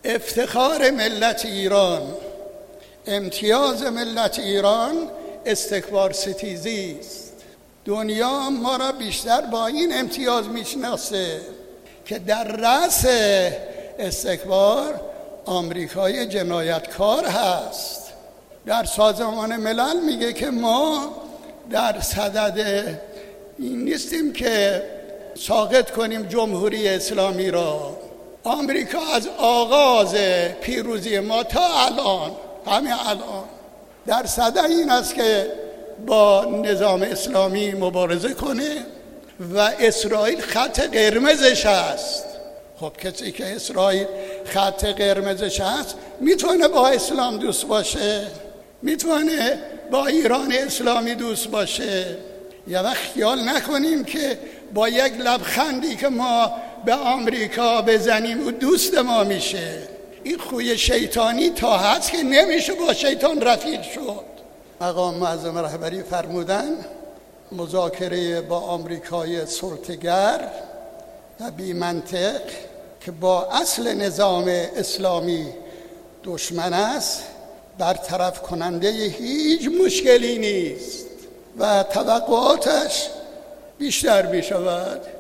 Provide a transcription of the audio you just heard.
افتخار ملت ایران، امتیاز ملت ایران استکبار ستیزی است. دنیا ما را بیشتر با این امتیاز میشناسه که در رأس استکبار آمریکای جنایتکار هست. در سازمان ملل میگه که ما در صدد این نیستیم که ساقط کنیم جمهوری اسلامی را. آمریکا از آغاز پیروزی ما تا الان، همین الان در صدد این است که با نظام اسلامی مبارزه کنه و اسرائیل خط قرمزش است. خب کسی که اسرائیل خط قرمزش هست میتونه با اسلام دوست باشه، میتونه با ایران اسلامی دوست باشه. یه وقت خیال نکنیم که با یک لبخندی که ما به آمریکا بزنیم او دوست ما میشه. این خوی شیطانی تا هست که نمیشه با شیطان رفیق شد. مقام معظم رهبری فرمودن مذاکره با آمریکای سلطه‌گر و بی منطق که با اصل نظام اسلامی دشمن است برطرف کننده هیچ مشکلی نیست و توقعاتش بیشتر می شود.